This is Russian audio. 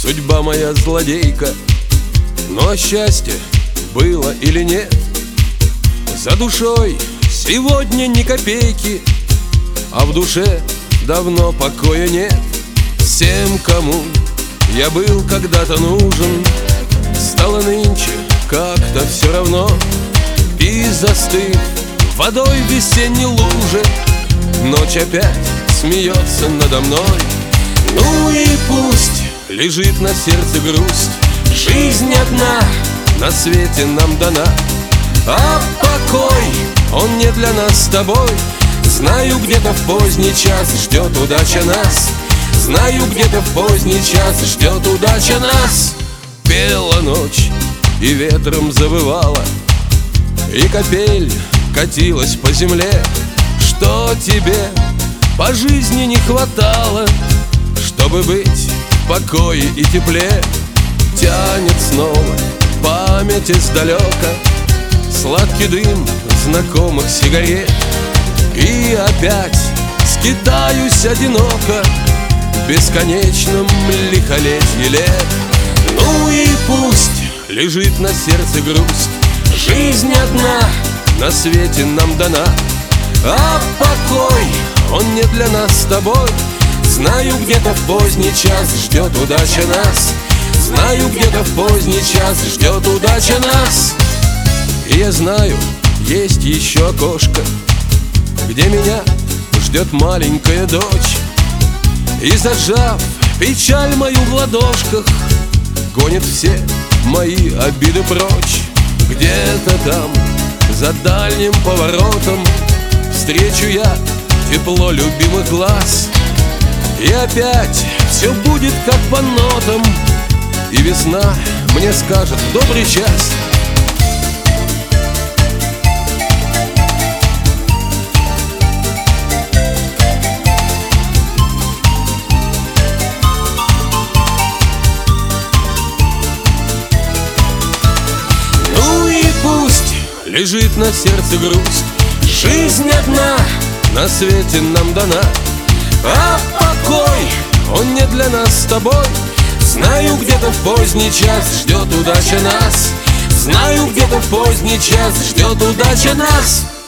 судьба моя злодейка. Но счастье было или нет, за душой сегодня ни копейки, а в душе давно покоя нет. Всем, кому я был когда-то нужен, стало нынче как-то все равно. И застыв водой в весенней луже, ночь опять смеется надо мной. Ну и пусть лежит на сердце грусть, жизнь одна на свете нам дана, а покой, он не для нас с тобой. Знаю, где-то в поздний час ждет удача нас. Знаю, где-то в поздний час ждет удача нас. Пела ночь и ветром завывала, и капель катилась по земле. Что тебе по жизни не хватало, чтобы быть в покое и тепле? Тянет снова память издалека, сладкий дым знакомых сигарет. И опять скитаюсь одиноко в бесконечном лихолетье лет. Ну и пусть лежит на сердце грусть, жизнь одна на свете нам дана, а покой, он не для нас с тобой. Знаю, где-то в поздний час ждет удача нас. Знаю, где-то в поздний час ждет удача нас. И я знаю, есть еще окошко, где меня ждет маленькая дочь. И зажав печаль мою в ладошках, гонит все мои обиды прочь. Где-то там, за дальним поворотом, встречу я тепло любимых глаз. И опять все будет как по нотам, и весна мне скажет добрый час. Ну и пусть лежит на сердце грусть, жизнь одна на свете нам дана, а покой, он не для нас с тобой. Знаю, где-то в поздний час ждет удача нас. Знаю, где-то в поздний час ждет удача нас.